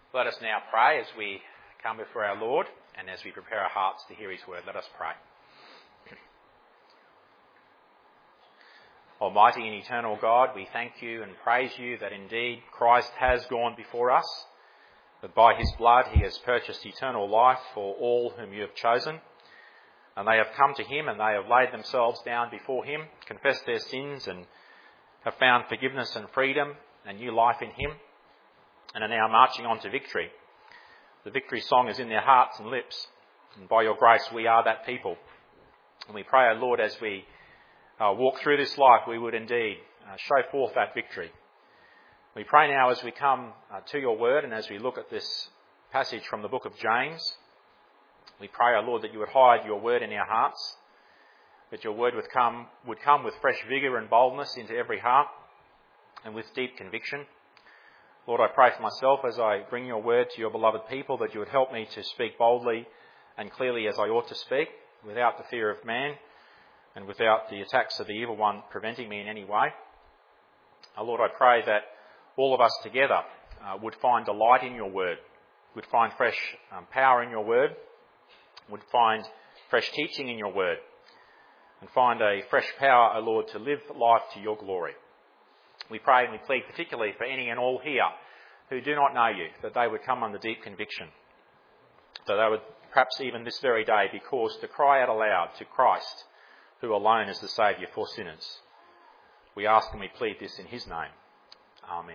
Let us now pray as we come before our Lord and as we prepare our hearts to hear his word. Let us pray. Almighty and eternal God, we thank you and praise you that indeed Christ has gone before us, that by his blood he has purchased eternal life for all whom you have chosen. And they have come to him and they have laid themselves down before him, confessed their sins and have found forgiveness and freedom and new life in him, and are now marching on to victory. The victory song is in their hearts and lips, and by your grace we are that people. And we pray, O Lord, as we walk through this life, we would indeed show forth that victory. We pray now as we come to your word and as we look at this passage from the book of James, we pray, O Lord, that you would hide your word in our hearts, that your word would come with fresh vigour and boldness into every heart and with deep conviction. Lord, I pray for myself as I bring your word to your beloved people, that you would help me to speak boldly and clearly as I ought to speak, without the fear of man and without the attacks of the evil one preventing me in any way. Lord, I pray that all of us together would find delight in your word, would find fresh power in your word, would find fresh teaching in your word, and find a fresh power, O Lord, to live life to your glory. We pray and we plead particularly for any and all here who do not know you, that they would come under deep conviction, that they would perhaps even this very day be caused to cry out aloud to Christ, who alone is the Saviour for sinners. We ask and we plead this in his name. Amen.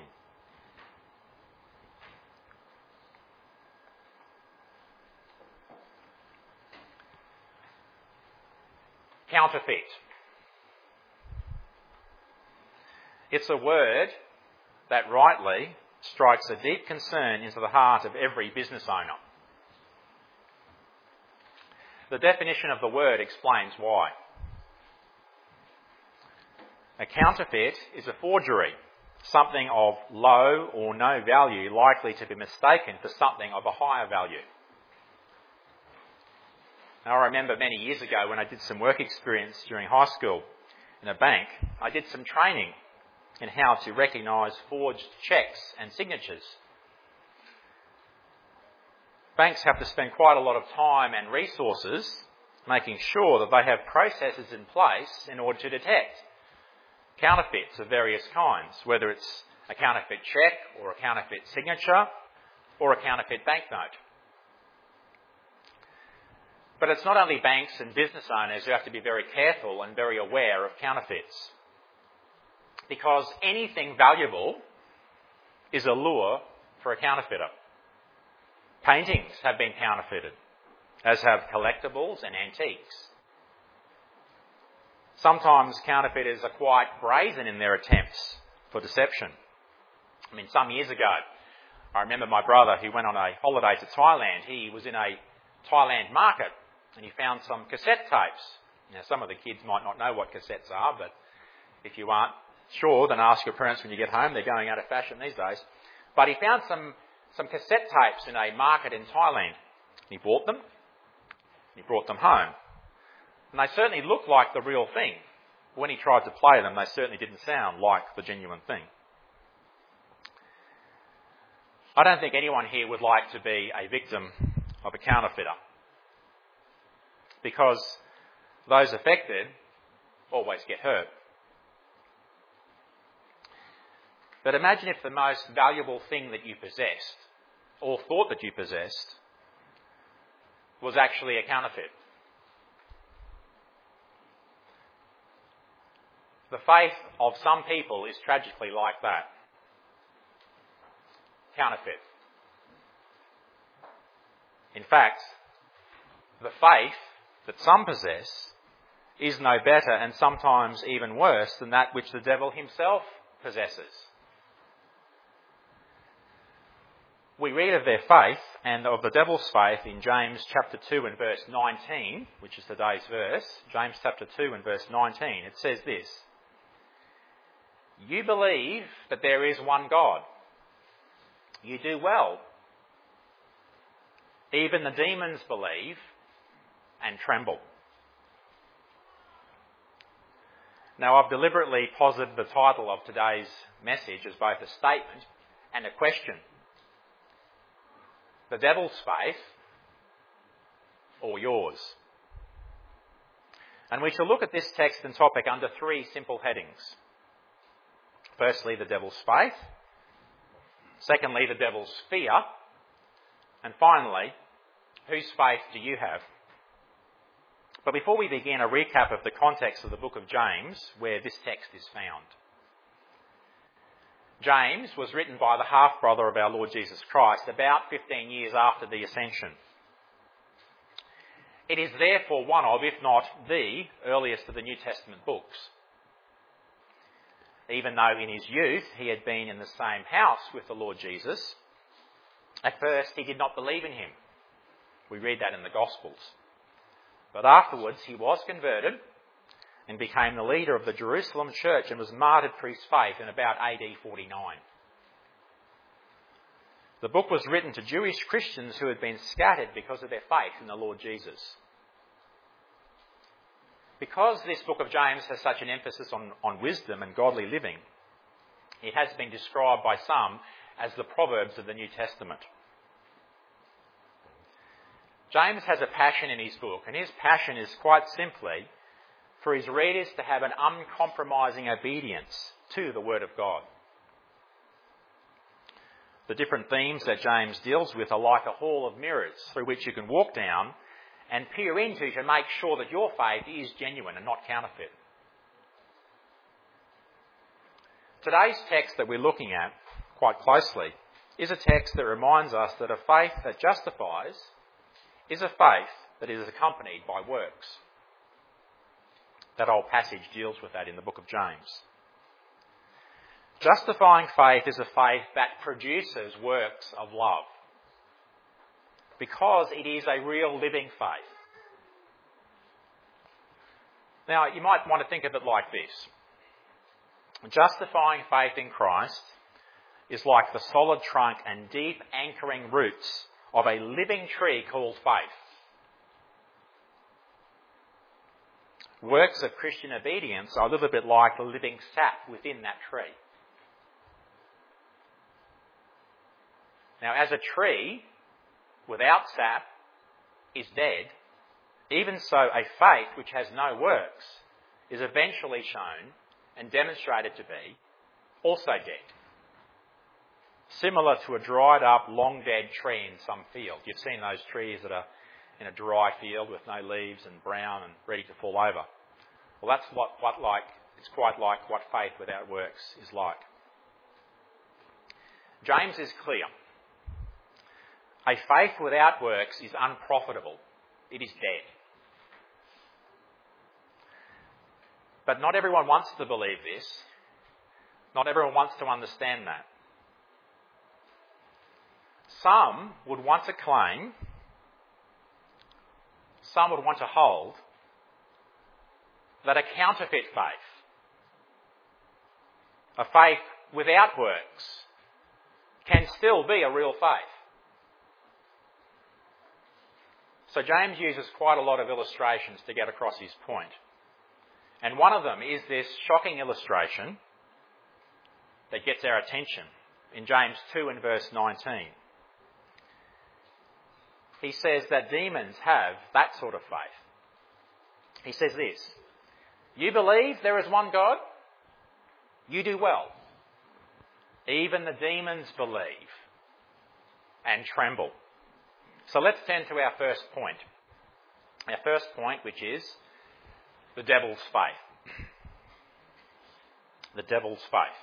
Counterfeit. It's a word that rightly strikes a deep concern into the heart of every business owner. The definition of the word explains why. A counterfeit is a forgery, something of low or no value likely to be mistaken for something of a higher value. Now, I remember many years ago when I did some work experience during high school in a bank, I did some training in how to recognise forged cheques and signatures. Banks have to spend quite a lot of time and resources making sure that they have processes in place in order to detect counterfeits of various kinds, whether it's a counterfeit cheque or a counterfeit signature or a counterfeit banknote. But it's not only banks and business owners who have to be very careful and very aware of counterfeits, because anything valuable is a lure for a counterfeiter. Paintings have been counterfeited, as have collectibles and antiques. Sometimes counterfeiters are quite brazen in their attempts for deception. I mean, some years ago, I remember my brother who went on a holiday to Thailand. He was in a Thailand market and he found some cassette tapes. Now, some of the kids might not know what cassettes are, but if you aren't sure, then ask your parents when you get home. They're going out of fashion these days. But he found some cassette tapes in a market in Thailand. He bought them. He brought them home. And they certainly looked like the real thing. When he tried to play them, they certainly didn't sound like the genuine thing. I don't think anyone here would like to be a victim of a counterfeiter, because those affected always get hurt. But imagine if the most valuable thing that you possessed, or thought that you possessed, was actually a counterfeit. The faith of some people is tragically like that. Counterfeit. In fact, the faith that some possess is no better and sometimes even worse than that which the devil himself possesses. We read of their faith and of the devil's faith in James chapter 2 and verse 19, which is today's verse. James chapter 2 and verse 19. It says this: "You believe that there is one God. You do well. Even the demons believe and tremble." Now, I've deliberately posited the title of today's message as both a statement and a question. the devil's faith or yours? And we shall look at this text and topic under three simple headings. Firstly, the devil's faith. Secondly, the devil's fear. And finally, whose faith do you have? But before we begin, a recap of the context of the book of James, where this text is found. James was written by the half-brother of our Lord Jesus Christ about 15 years after the Ascension. It is therefore one of, if not the, earliest of the New Testament books. Even though in his youth he had been in the same house with the Lord Jesus, at first he did not believe in him. We read that in the Gospels. But afterwards he was converted and became the leader of the Jerusalem church and was martyred for his faith in about AD 49. The book was written to Jewish Christians who had been scattered because of their faith in the Lord Jesus. Because this book of James has such an emphasis on wisdom and godly living, it has been described by some as the Proverbs of the New Testament. James has a passion in his book, and his passion is quite simply for his readers to have an uncompromising obedience to the Word of God. The different themes that James deals with are like a hall of mirrors through which you can walk down and peer into to make sure that your faith is genuine and not counterfeit. Today's text that we're looking at quite closely is a text that reminds us that a faith that justifies is a faith that is accompanied by works. That old passage deals with that in the book of James. Justifying faith is a faith that produces works of love, because it is a real living faith. Now, you might want to think of it like this. Justifying faith in Christ is like the solid trunk and deep anchoring roots of a living tree called faith. Works of Christian obedience are a little bit like the living sap within that tree. Now, as a tree without sap is dead, even so a faith which has no works is eventually shown and demonstrated to be also dead. Similar to a dried up, long dead tree in some field. You've seen those trees that are in a dry field with no leaves and brown and ready to fall over. Well, that's it's quite like what faith without works is like. James is clear. A faith without works is unprofitable. It is dead. But not everyone wants to believe this. Not everyone wants to understand that. Some would want to claim, some would want to hold, that a counterfeit faith, a faith without works, can still be a real faith. So James uses quite a lot of illustrations to get across his point. And one of them is this shocking illustration that gets our attention in James 2 and verse 19. He says that demons have that sort of faith. He says this, "You believe there is one God? You do well. Even the demons believe and tremble." So let's turn to our first point. Our first point, which is the devil's faith. The devil's faith.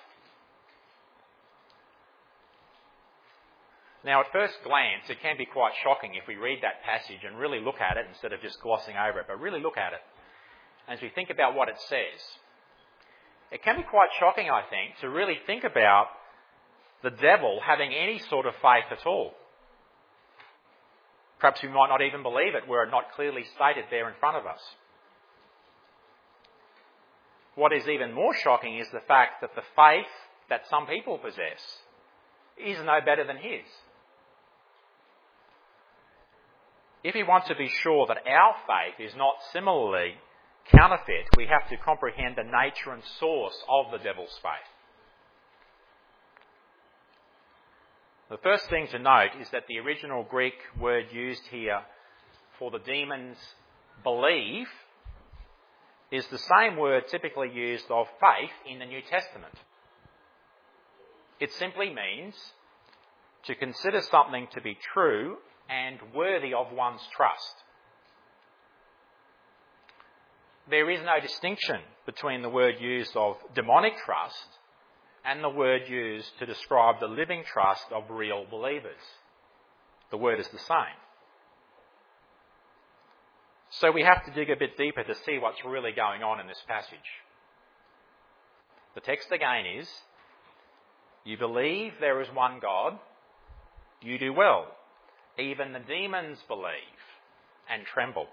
Now, at first glance, it can be quite shocking if we read that passage and really look at it instead of just glossing over it, but really look at it as we think about what it says. It can be quite shocking, I think, to really think about the devil having any sort of faith at all. Perhaps we might not even believe it were it not clearly stated there in front of us. What is even more shocking is the fact that the faith that some people possess is no better than his. If we want to be sure that our faith is not similarly counterfeit, we have to comprehend the nature and source of the devil's faith. The first thing to note is that the original Greek word used here for the demons believe is the same word typically used of faith in the New Testament. It simply means to consider something to be true and worthy of one's trust. There is no distinction between the word used of demonic trust and the word used to describe the living trust of real believers. The word is the same. So we have to dig a bit deeper to see what's really going on in this passage. The text again is, you believe there is one God, you do well. Even the demons believe and tremble.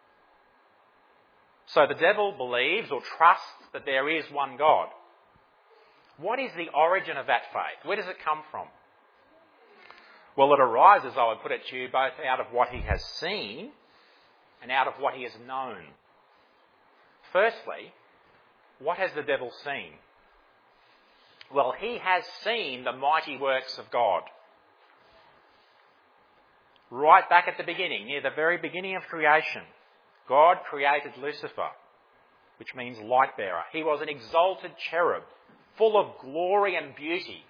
So the devil believes or trusts that there is one God. What is the origin of that faith? Where does it come from? Well, it arises, I would put it to you, both out of what he has seen and out of what he has known. Firstly, what has the devil seen? Well, he has seen the mighty works of God. Right back at the beginning, near the very beginning of creation, God created Lucifer, which means light bearer. He was an exalted cherub, full of glory and beauty.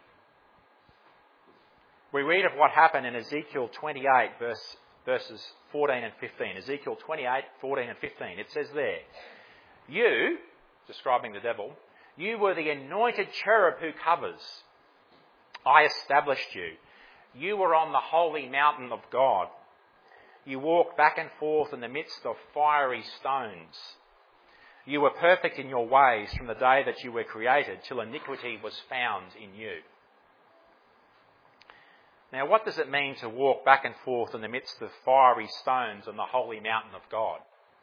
We read of what happened in Ezekiel 28, verses 14 and 15. Ezekiel 28, 14 and 15. It says there, you, describing the devil, you were the anointed cherub who covers. I established you. You were on the holy mountain of God. You walked back and forth in the midst of fiery stones. You were perfect in your ways from the day that you were created till iniquity was found in you. Now, what does it mean to walk back and forth in the midst of fiery stones on the holy mountain of God?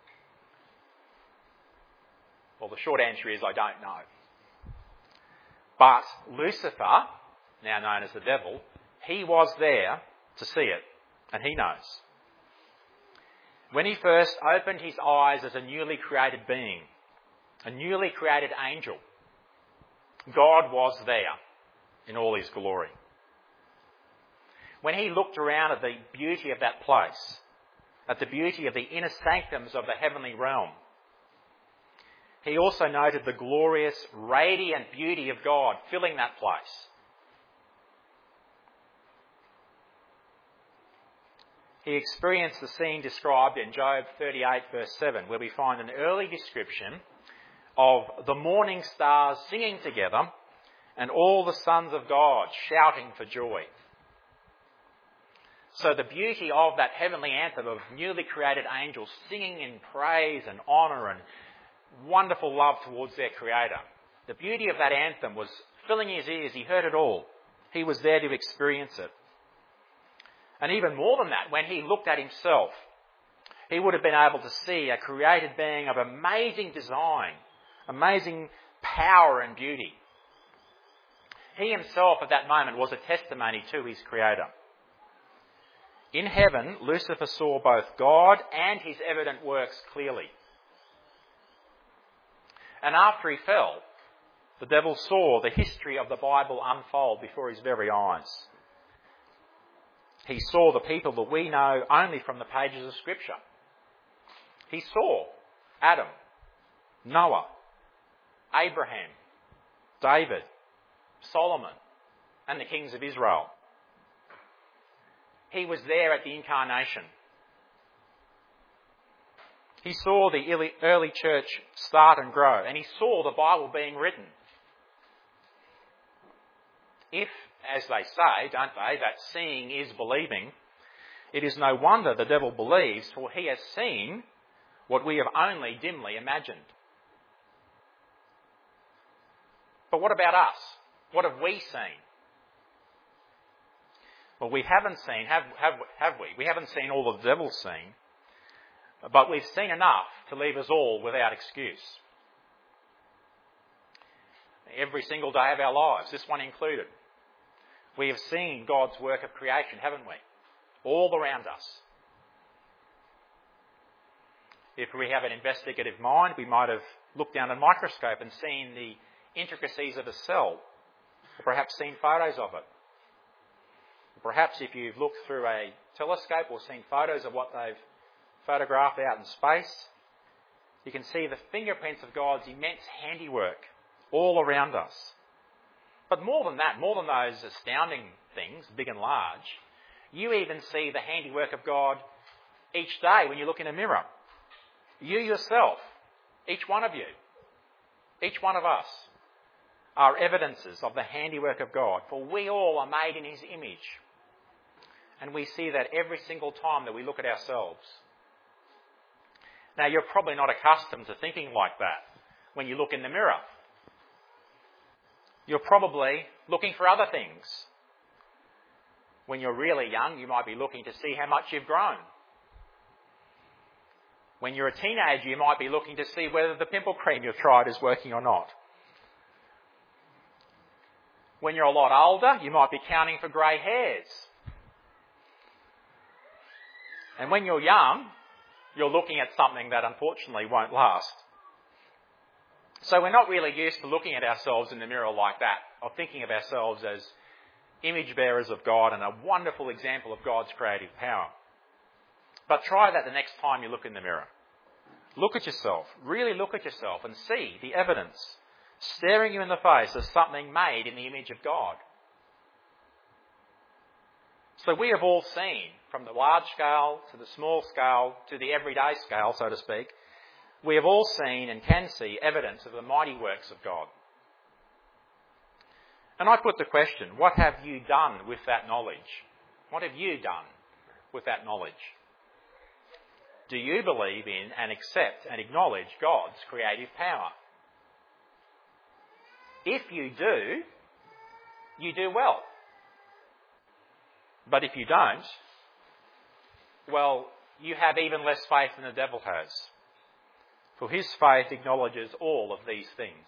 Well, the short answer is I don't know. But Lucifer, now known as the devil, he was there to see it, and he knows. When he first opened his eyes as a newly created being, a newly created angel, God was there in all his glory. When he looked around at the beauty of that place, at the beauty of the inner sanctums of the heavenly realm, he also noted the glorious, radiant beauty of God filling that place. He experienced the scene described in Job 38 verse 7, where we find an early description of the morning stars singing together and all the sons of God shouting for joy. So the beauty of that heavenly anthem of newly created angels singing in praise and honour and wonderful love towards their Creator. The beauty of that anthem was filling his ears. He heard it all. He was there to experience it. And even more than that, when he looked at himself, he would have been able to see a created being of amazing design, amazing power and beauty. He himself at that moment was a testimony to his Creator. In heaven, Lucifer saw both God and his evident works clearly. And after he fell, the devil saw the history of the Bible unfold before his very eyes. He saw the people that we know only from the pages of Scripture. He saw Adam, Noah, Abraham, David, Solomon, and the kings of Israel. He was there at the incarnation. He saw the early church start and grow, and he saw the Bible being written. If, as they say, don't they, that seeing is believing, it is no wonder the devil believes, for he has seen what we have only dimly imagined. But what about us? What have we seen? Well, we haven't seen, have we? We haven't seen all the devil's seen, but we've seen enough to leave us all without excuse. Every single day of our lives, this one included, we have seen God's work of creation, haven't we? All around us. If we have an investigative mind, we might have looked down a microscope and seen the intricacies of a cell, or perhaps seen photos of it. Perhaps if you've looked through a telescope or seen photos of what they've photographed out in space, you can see the fingerprints of God's immense handiwork all around us. But more than that, more than those astounding things, big and large, you even see the handiwork of God each day when you look in a mirror. You yourself, each one of you, each one of us, are evidences of the handiwork of God, for we all are made in his image. And we see that every single time that we look at ourselves. Now, you're probably not accustomed to thinking like that when you look in the mirror. You're probably looking for other things. When you're really young, you might be looking to see how much you've grown. When you're a teenager, you might be looking to see whether the pimple cream you've tried is working or not. When you're a lot older, you might be counting for grey hairs. And when you're young, you're looking at something that unfortunately won't last. So we're not really used to looking at ourselves in the mirror like that, or thinking of ourselves as image bearers of God and a wonderful example of God's creative power. But try that the next time you look in the mirror. Look at yourself, really look at yourself and see the evidence staring you in the face as something made in the image of God. So we have all seen, from the large scale to the small scale to the everyday scale, so to speak, we have all seen and can see evidence of the mighty works of God. And I put the question, what have you done with that knowledge? What have you done with that knowledge? Do you believe in and accept and acknowledge God's creative power? If you do, you do well. But if you don't, well, you have even less faith than the devil has. For his faith acknowledges all of these things.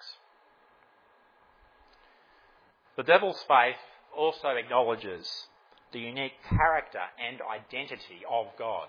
The devil's faith also acknowledges the unique character and identity of God.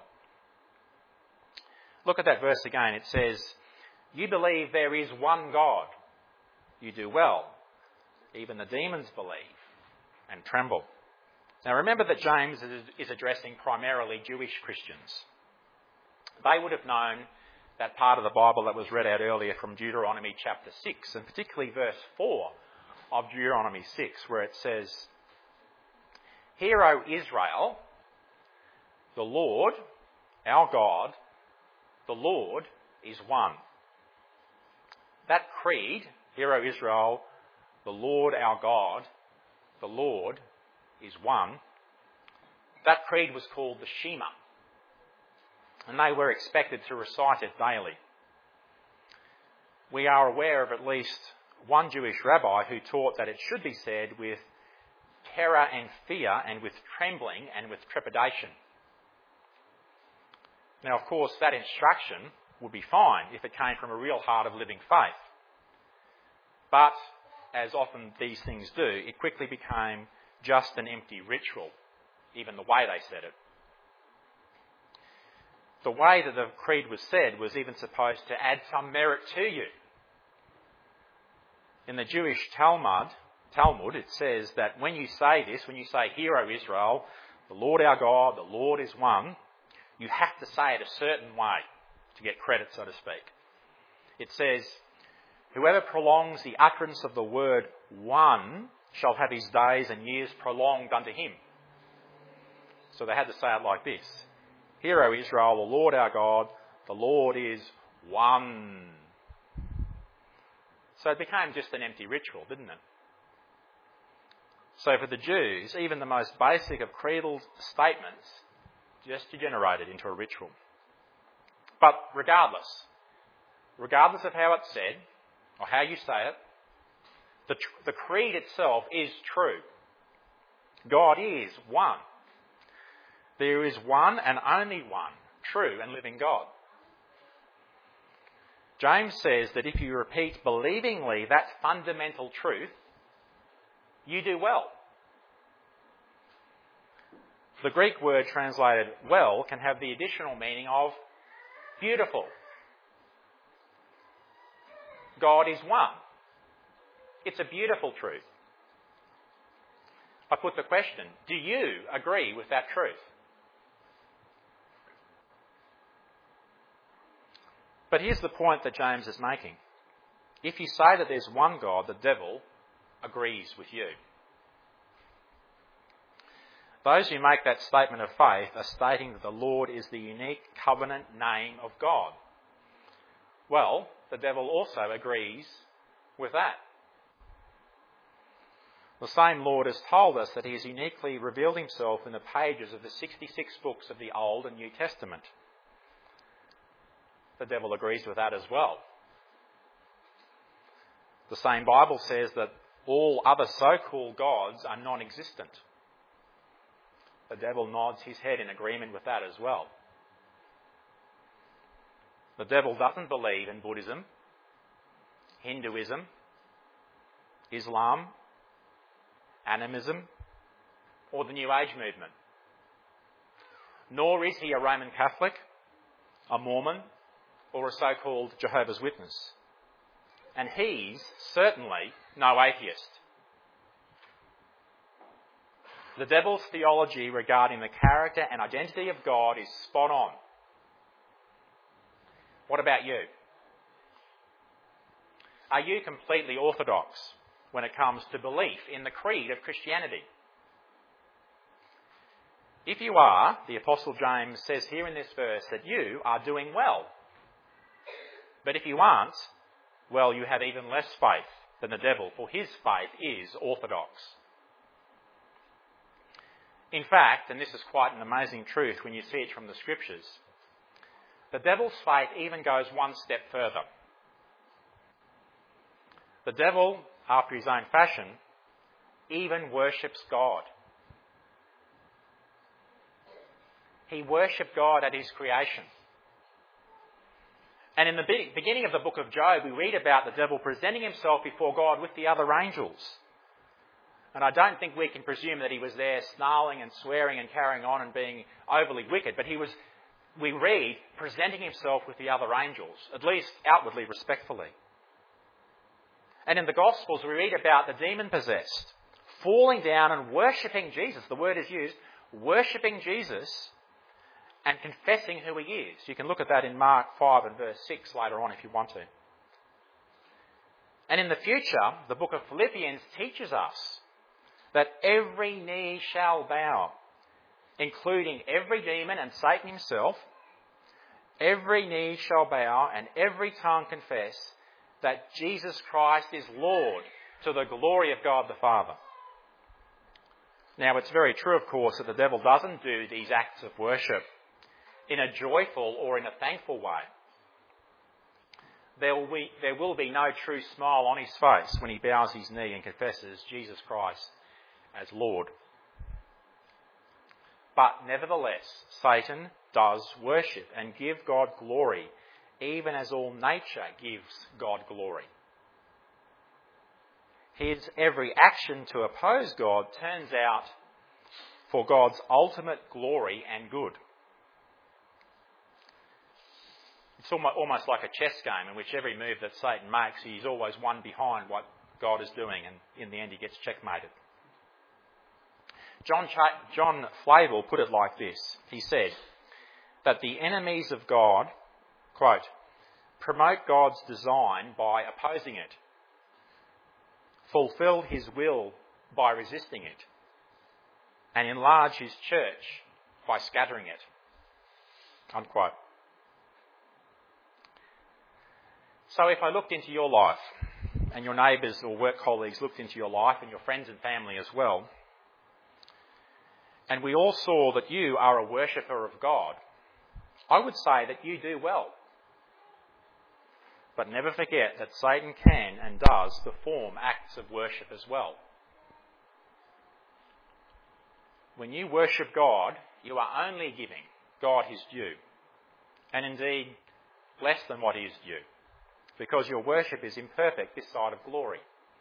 Look at that verse again. It says, you believe there is one God. You do well. Even the demons believe and tremble. Now remember that James is addressing primarily Jewish Christians. They would have known that part of the Bible that was read out earlier from Deuteronomy chapter 6, and particularly verse 4 of Deuteronomy 6, where it says, Hear, O Israel, the Lord, our God, the Lord is one. That creed, Hear, O Israel, the Lord our God, the Lord is one. That creed was called the Shema, and they were expected to recite it daily. We are aware of at least one Jewish rabbi who taught that it should be said with terror and fear and with trembling and with trepidation. Now, of course, that instruction would be fine if it came from a real heart of living faith. But, as often these things do, it quickly became just an empty ritual, even the way they said it. The way that the creed was said was even supposed to add some merit to you. In the Jewish Talmud, it says that when you say this, when you say, Hear, O Israel, the Lord our God, the Lord is one, you have to say it a certain way to get credit, so to speak. It says, Whoever prolongs the utterance of the word one shall have his days and years prolonged unto him. So they had to say it like this. Hear, O Israel, the Lord our God, the Lord is one. So it became just an empty ritual, didn't it? So for the Jews, even the most basic of creedal statements just degenerated into a ritual. But regardless of how it's said, or how you say it, the creed itself is true. God is one. There is one and only one true and living God. James says that if you repeat believingly that fundamental truth, you do well. The Greek word translated well can have the additional meaning of beautiful. God is one. It's a beautiful truth. I put the question, do you agree with that truth? But here's the point that James is making. If you say that there's one God, the devil agrees with you. Those who make that statement of faith are stating that the Lord is the unique covenant name of God. Well, the devil also agrees with that. The same Lord has told us that he has uniquely revealed himself in the pages of the 66 books of the Old and New Testament. The devil agrees with that as well. The same Bible says that all other so-called gods are non-existent. The devil nods his head in agreement with that as well. The devil doesn't believe in Buddhism, Hinduism, Islam, animism, or the New Age movement. Nor is he a Roman Catholic, a Mormon, or a so-called Jehovah's Witness. And he's certainly no atheist. The devil's theology regarding the character and identity of God is spot on. What about you? Are you completely orthodox when it comes to belief in the creed of Christianity? If you are, the Apostle James says here in this verse that you are doing well. But if you aren't, well, you have even less faith than the devil, for his faith is orthodox. In fact, and this is quite an amazing truth when you see it from the Scriptures, the devil's faith even goes one step further. The devil, after his own fashion, even worships God. He worshipped God at his creation. And in the beginning of the book of Job, we read about the devil presenting himself before God with the other angels. And I don't think we can presume that he was there snarling and swearing and carrying on and being overly wicked, but he was, we read, presenting himself with the other angels, at least outwardly respectfully. And in the Gospels, we read about the demon-possessed falling down and worshipping Jesus. The word is used, worshipping Jesus and confessing who he is. You can look at that in Mark 5 and verse 6 later on if you want to. And in the future, the book of Philippians teaches us that every knee shall bow, including every demon and Satan himself. Every knee shall bow and every tongue confess that Jesus Christ is Lord, to the glory of God the Father. Now, it's very true, of course, that the devil doesn't do these acts of worship in a joyful or in a thankful way. There will be no true smile on his face when he bows his knee and confesses Jesus Christ as Lord. But nevertheless, Satan does worship and give God glory, even as all nature gives God glory. His every action to oppose God turns out for God's ultimate glory and good. It's almost like a chess game in which every move that Satan makes, he's always one behind what God is doing, and in the end he gets checkmated. John Flavel put it like this. He said that the enemies of God, quote, promote God's design by opposing it, fulfill his will by resisting it, and enlarge his church by scattering it, unquote. So if I looked into your life, and your neighbours or work colleagues looked into your life, and your friends and family as well, and we all saw that you are a worshipper of God, I would say that you do well. But never forget that Satan can and does perform acts of worship as well. When you worship God, you are only giving God his due, and indeed less than what is due, because your worship is imperfect this side of glory.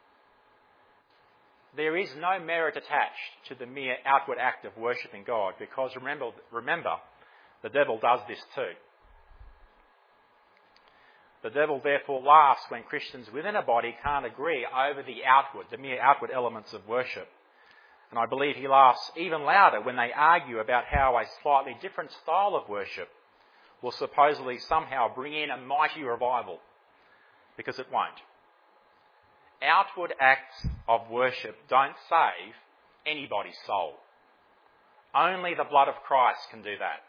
There is no merit attached to the mere outward act of worshipping God, because remember, the devil does this too. The devil therefore laughs when Christians within a body can't agree over the mere outward elements of worship. And I believe he laughs even louder when they argue about how a slightly different style of worship will supposedly somehow bring in a mighty revival, because it won't. Outward acts of worship don't save anybody's soul. Only the blood of Christ can do that.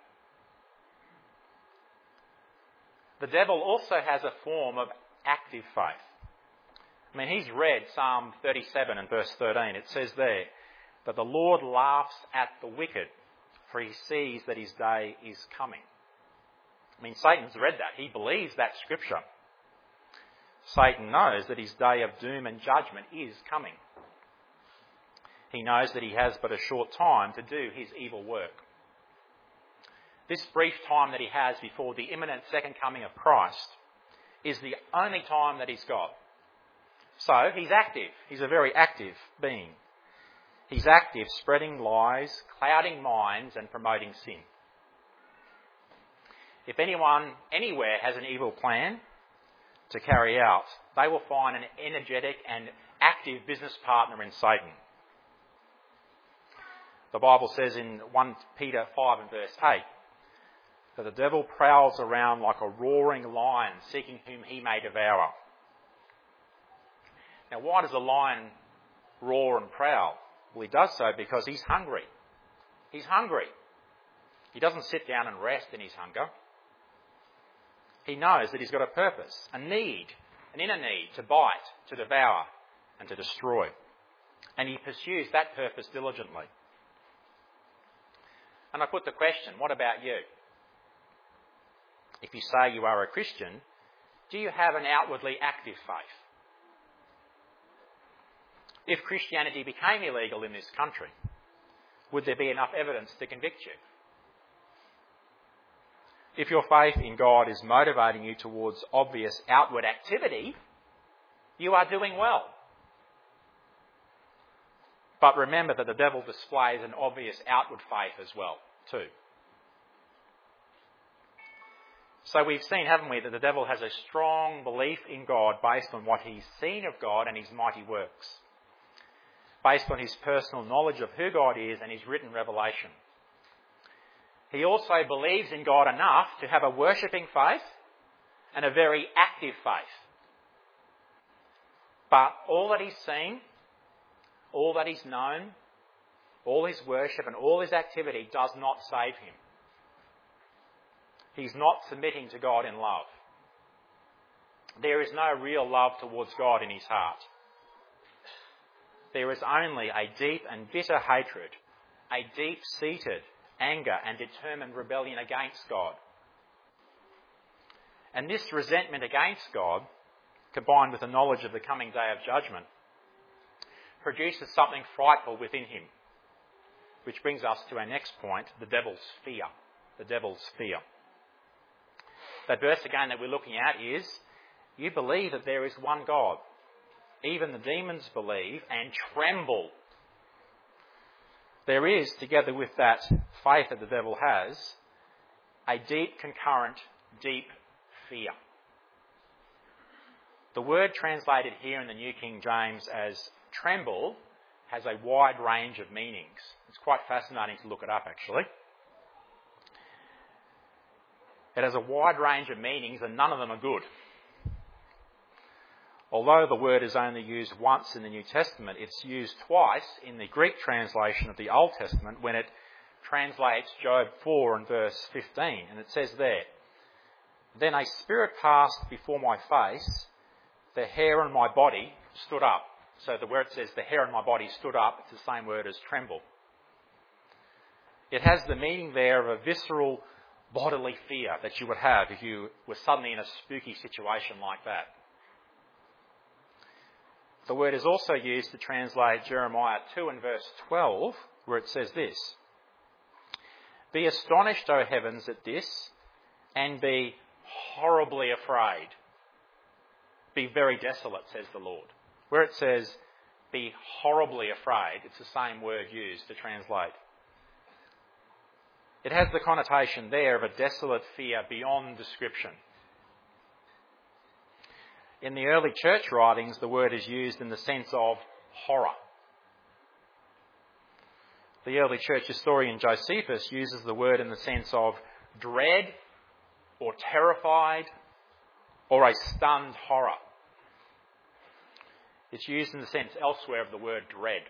The devil also has a form of active faith. I mean, he's read Psalm 37 and verse 13. It says there that the Lord laughs at the wicked, for he sees that his day is coming. I mean, Satan's read that. He believes that scripture. Satan knows that his day of doom and judgment is coming. He knows that he has but a short time to do his evil work. This brief time that he has before the imminent second coming of Christ is the only time that he's got. So he's active. He's a very active being. He's active, spreading lies, clouding minds and promoting sin. If anyone anywhere has an evil plan to carry out, they will find an energetic and active business partner in Satan. The Bible says in 1 Peter 5 and verse 8 that the devil prowls around like a roaring lion, seeking whom he may devour. Now, why does a lion roar and prowl? Well, he does so because he's hungry. He's hungry. He doesn't sit down and rest in his hunger. He knows that he's got a purpose, a need, an inner need to bite, to devour and to destroy. And he pursues that purpose diligently. And I put the question, what about you? If you say you are a Christian, do you have an outwardly active faith? If Christianity became illegal in this country, would there be enough evidence to convict you? If your faith in God is motivating you towards obvious outward activity, you are doing well. But remember that the devil displays an obvious outward faith as well, too. So we've seen, haven't we, that the devil has a strong belief in God based on what he's seen of God and his mighty works, based on his personal knowledge of who God is and his written revelation. He also believes in God enough to have a worshipping faith and a very active faith. But all that he's seen, all that he's known, all his worship and all his activity does not save him. He's not submitting to God in love. There is no real love towards God in his heart. There is only a deep and bitter hatred, a deep-seated anger and determined rebellion against God. And this resentment against God, combined with the knowledge of the coming day of judgment, produces something frightful within him. Which brings us to our next point, the devil's fear. The devil's fear. That verse again that we're looking at is, you believe that there is one God. Even the demons believe and tremble. There is, together with that faith that the devil has, a deep concurrent, deep fear. The word translated here in the New King James as tremble has a wide range of meanings. It's quite fascinating to look it up, actually. It has a wide range of meanings and none of them are good. Although the word is only used once in the New Testament, it's used twice in the Greek translation of the Old Testament when it translates Job 4 and verse 15. And it says there, "Then a spirit passed before my face, the hair on my body stood up." So the word says the hair on my body stood up, it's the same word as tremble. It has the meaning there of a visceral bodily fear that you would have if you were suddenly in a spooky situation like that. The word is also used to translate Jeremiah 2 and verse 12, where it says this, "Be astonished, O heavens, at this, and be horribly afraid. Be very desolate, says the Lord." Where it says, "be horribly afraid," it's the same word used to translate. It has the connotation there of a desolate fear beyond description. In the early church writings, the word is used in the sense of horror. The early church historian Josephus uses the word in the sense of dread or terrified or a stunned horror. It's used in the sense elsewhere of the word dread.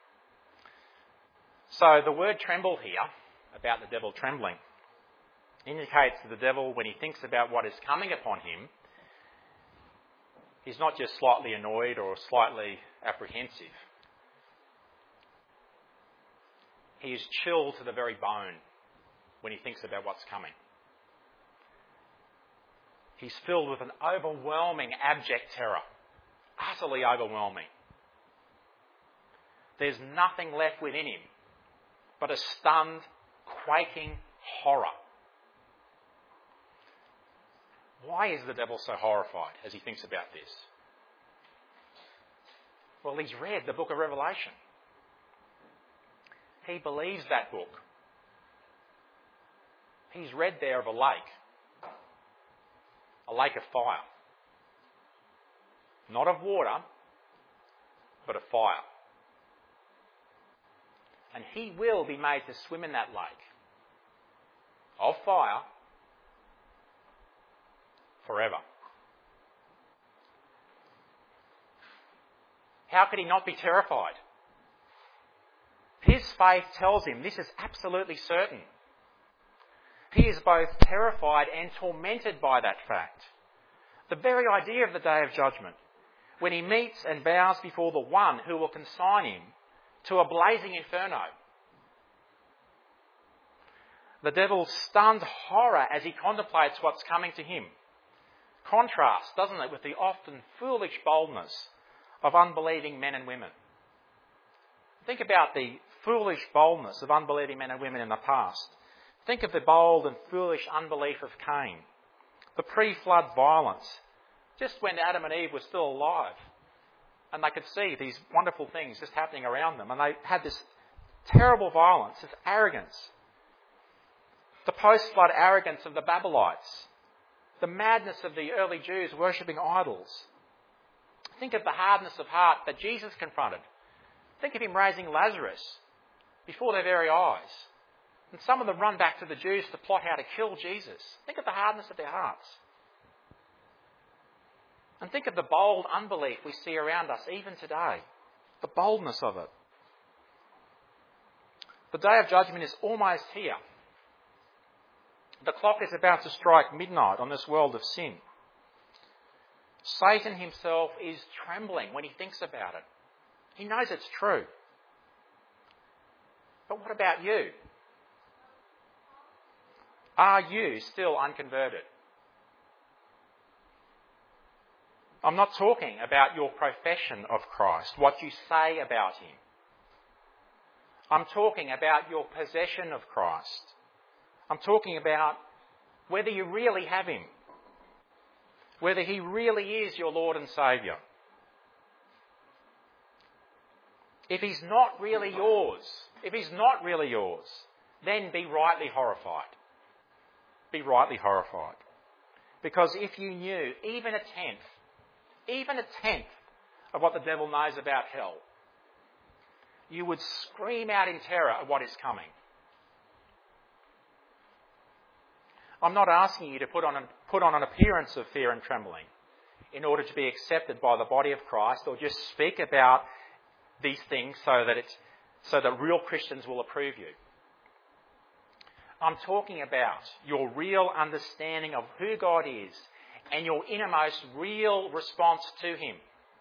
So the word tremble here, about the devil trembling, indicates that the devil, when he thinks about what is coming upon him, he's not just slightly annoyed or slightly apprehensive. He is chilled to the very bone when he thinks about what's coming. He's filled with an overwhelming, abject terror. Utterly overwhelming. There's nothing left within him but a stunned, quaking horror. Why is the devil so horrified as he thinks about this? Well, he's read the book of Revelation. He believes that book. He's read there of a lake of fire. Not of water, but of fire. And he will be made to swim in that lake of fire forever. How could he not be terrified? His faith tells him this is absolutely certain. He is both terrified and tormented by that fact. The very idea of the day of judgment, when he meets and bows before the one who will consign him to a blazing inferno. The devil's stunned horror as he contemplates what's coming to him contrasts, doesn't it, with the often foolish boldness of unbelieving men and women. Think about the foolish boldness of unbelieving men and women in the past. Think of the bold and foolish unbelief of Cain. The pre-flood violence, just when Adam and Eve were still alive. And they could see these wonderful things just happening around them. And they had this terrible violence, this arrogance. The post-flood arrogance of the Babylonites. The madness of the early Jews worshipping idols. Think of the hardness of heart that Jesus confronted. Think of him raising Lazarus before their very eyes. And some of them run back to the Jews to plot how to kill Jesus. Think of the hardness of their hearts. And think of the bold unbelief we see around us even today. The boldness of it. The day of judgment is almost here. The clock is about to strike midnight on this world of sin. Satan himself is trembling when he thinks about it. He knows it's true. But what about you? Are you still unconverted? I'm not talking about your profession of Christ, what you say about him. I'm talking about your possession of Christ. I'm talking about whether you really have him. Whether he really is your Lord and Saviour. If he's not really yours, then be rightly horrified. Be rightly horrified. Because if you knew even a tenth of what the devil knows about hell, you would scream out in terror at what is coming. I'm not asking you to put on an appearance of fear and trembling in order to be accepted by the body of Christ, or just speak about these things so that real Christians will approve you. I'm talking about your real understanding of who God is and your innermost real response to him.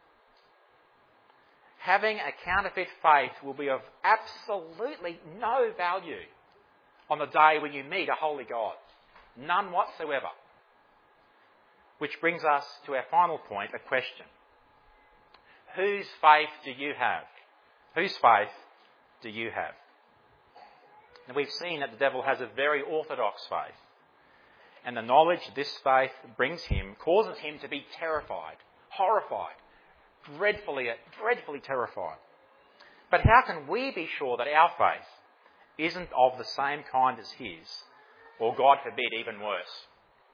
Having a counterfeit faith will be of absolutely no value on the day when you meet a holy God. None whatsoever. Which brings us to our final point, a question. Whose faith do you have? Whose faith do you have? And we've seen that the devil has a very orthodox faith. And the knowledge this faith brings him causes him to be terrified, horrified, dreadfully terrified. But how can we be sure that our faith isn't of the same kind as his, or God forbid, even worse?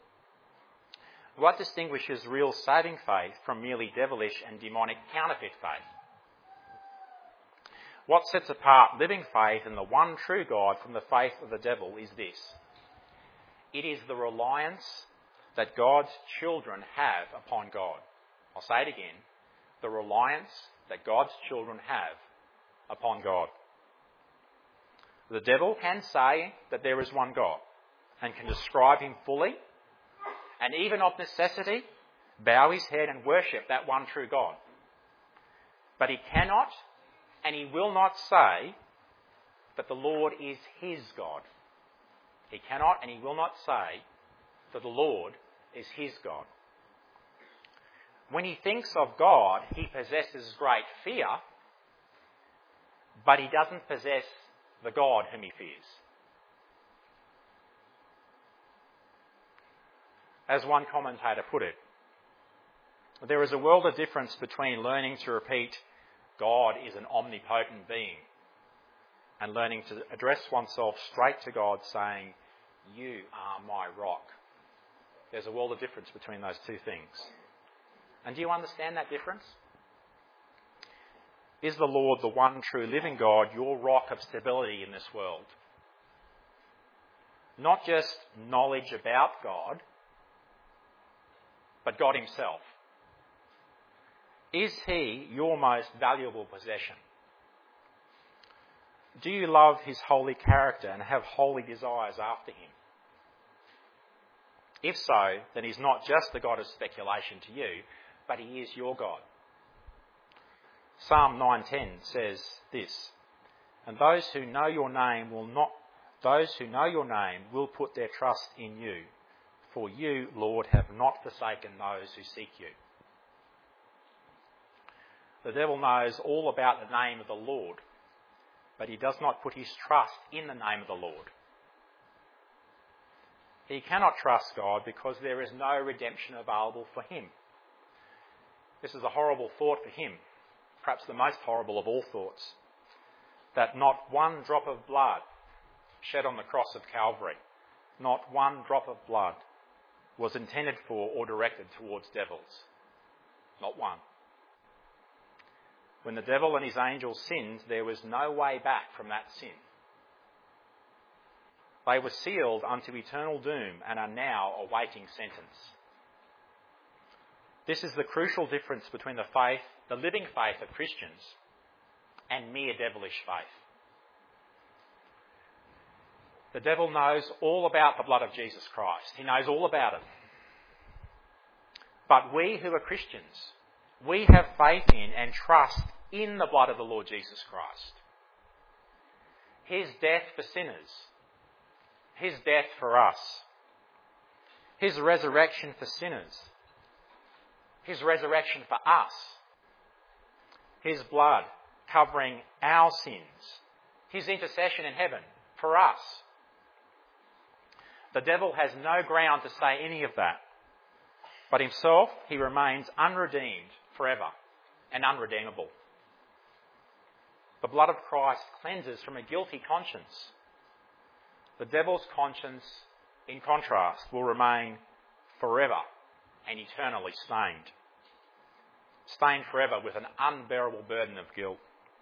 What distinguishes real saving faith from merely devilish and demonic counterfeit faith? What sets apart living faith in the one true God from the faith of the devil is this. It is the reliance that God's children have upon God. I'll say it again. The reliance that God's children have upon God. The devil can say that there is one God and can describe him fully, and even of necessity bow his head and worship that one true God. But he cannot and he will not say that the Lord is his God. He cannot and he will not say that the Lord is his God. When he thinks of God, he possesses great fear, but he doesn't possess the God whom he fears. As one commentator put it, there is a world of difference between learning to repeat God is an omnipotent being and learning to address oneself straight to God saying, you are my rock. There's a world of difference between those two things. And do you understand that difference? Is the Lord, the one true living God, your rock of stability in this world? Not just knowledge about God, but God himself. Is he your most valuable possession? Do you love his holy character and have holy desires after him? If so, then he's not just the God of speculation to you, but he is your God. Psalm 9:10 says this, and those who know your name will put their trust in you, for you, Lord, have not forsaken those who seek you. The devil knows all about the name of the Lord, but he does not put his trust in the name of the Lord. He cannot trust God because there is no redemption available for him. This is a horrible thought for him, perhaps the most horrible of all thoughts, that not one drop of blood shed on the cross of Calvary, not one drop of blood was intended for or directed towards devils. Not one. When the devil and his angels sinned, there was no way back from that sin. They were sealed unto eternal doom and are now awaiting sentence. This is the crucial difference between the living faith of Christians and mere devilish faith. The devil knows all about the blood of Jesus Christ. He knows all about it. But we who are Christians, we have faith in and trust in the blood of the Lord Jesus Christ. His death for sinners. His death for us. His resurrection for sinners. His resurrection for us. His blood covering our sins. His intercession in heaven for us. The devil has no ground to say any of that. But himself, he remains unredeemed forever and unredeemable. The blood of Christ cleanses from a guilty conscience. The devil's conscience, in contrast, will remain forever and eternally stained. Stained forever with an unbearable burden of guilt.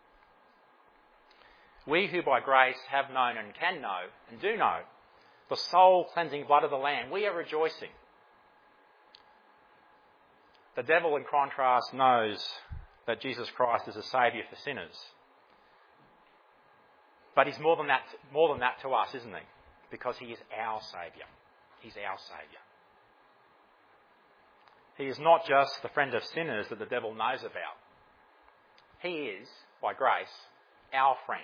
We who by grace have known and can know and do know the soul-cleansing blood of the Lamb, we are rejoicing. The devil, in contrast, knows that Jesus Christ is a saviour for sinners. But he's more than that to us, isn't he? Because he is our saviour. He's our saviour. He is not just the friend of sinners that the devil knows about. He is, by grace, our friend.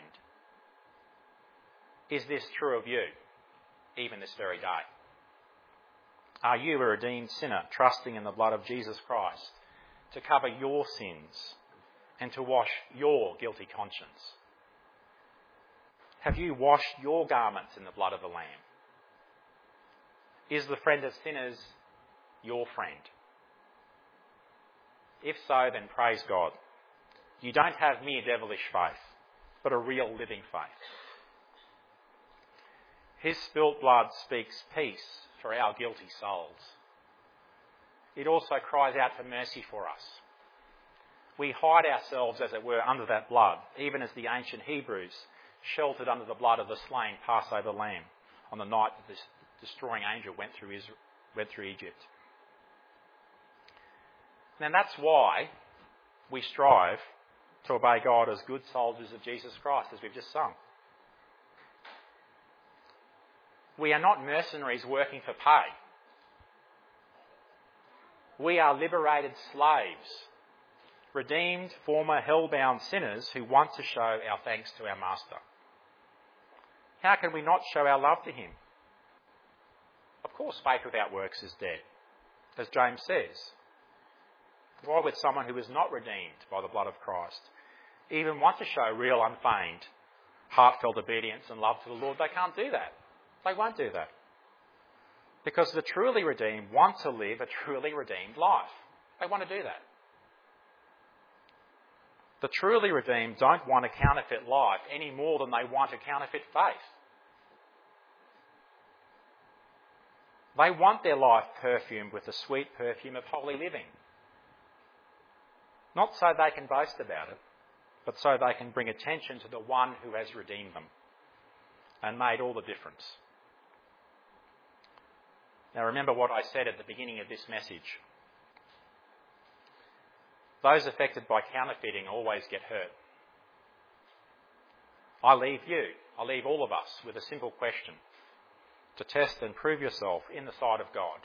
Is this true of you, even this very day? Are you a redeemed sinner, trusting in the blood of Jesus Christ to cover your sins and to wash your guilty conscience? Have you washed your garments in the blood of the Lamb? Is the friend of sinners your friend? If so, then praise God. You don't have mere devilish faith, but a real living faith. His spilt blood speaks peace for our guilty souls. It also cries out for mercy for us. We hide ourselves, as it were, under that blood, even as the ancient Hebrews sheltered under the blood of the slain Passover lamb on the night that this destroying angel went through Egypt. And that's why we strive to obey God as good soldiers of Jesus Christ, as we've just sung. We are not mercenaries working for pay. We are liberated slaves, redeemed former hell-bound sinners who want to show our thanks to our Master. How can we not show our love to him? Of course, faith without works is dead, as James says. Why would someone who is not redeemed by the blood of Christ even want to show real, unfeigned, heartfelt obedience and love to the Lord? They can't do that. They won't do that. Because the truly redeemed want to live a truly redeemed life. They want to do that. The truly redeemed don't want a counterfeit life any more than they want a counterfeit faith. They want their life perfumed with the sweet perfume of holy living. Not so they can boast about it, but so they can bring attention to the one who has redeemed them and made all the difference. Now remember what I said at the beginning of this message. Those affected by counterfeiting always get hurt. I leave all of us with a simple question to test and prove yourself in the sight of God.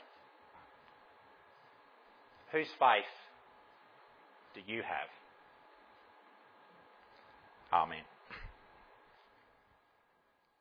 Whose faith do you have? Amen.